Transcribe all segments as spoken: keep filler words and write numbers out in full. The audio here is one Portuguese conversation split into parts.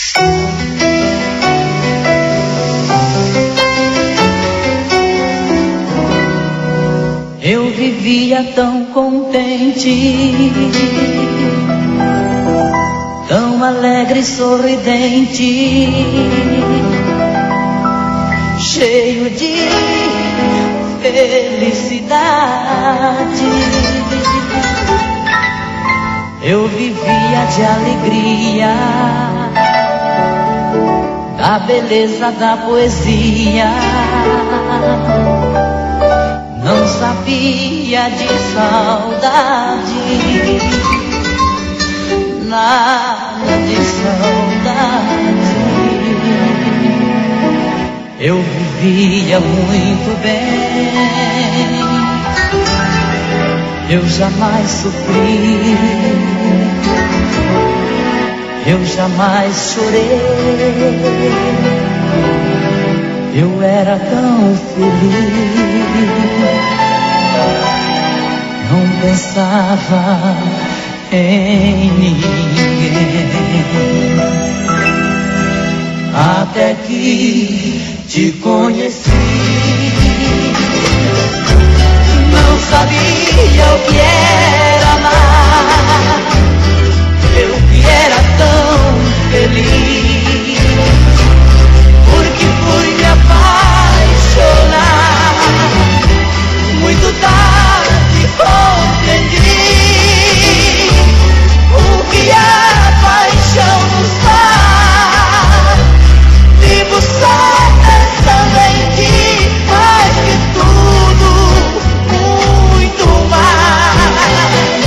Eu vivia tão contente, tão alegre e sorridente, cheio de felicidade. Eu vivia de alegria, da beleza da poesia. Não sabia de saudade, nada de saudade. Eu vivia muito bem, eu jamais sofri, eu jamais chorei. Eu era tão feliz, não pensava em ninguém, até que te conheci. Não sabia o que era amar, eu que era tão feliz, porque fui me apaixonar. Muito tarde compreendi o que a paixão nos faz. Vivo só pensando em ti, mais que tudo, muito mais.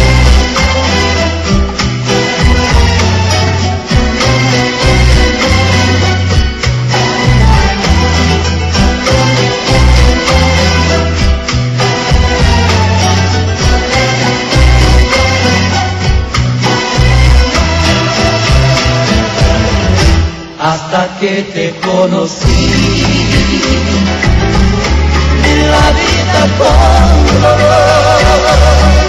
Hasta que te conocí, la vida coloró.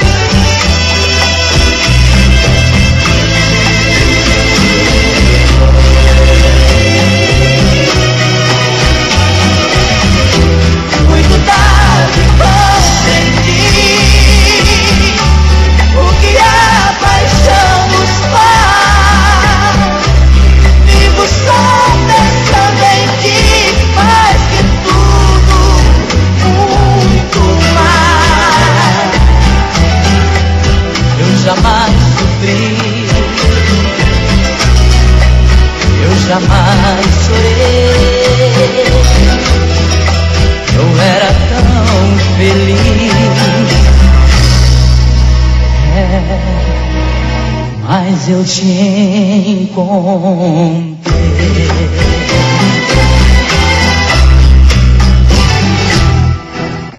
Muito tarde compreendi o que a paixão nos faz. Vivo só pensando em ti, mais que tudo, muito mais. Eu jamais sofri, eu jamais chorei. Eu era tão feliz, é, mas eu te encontrei.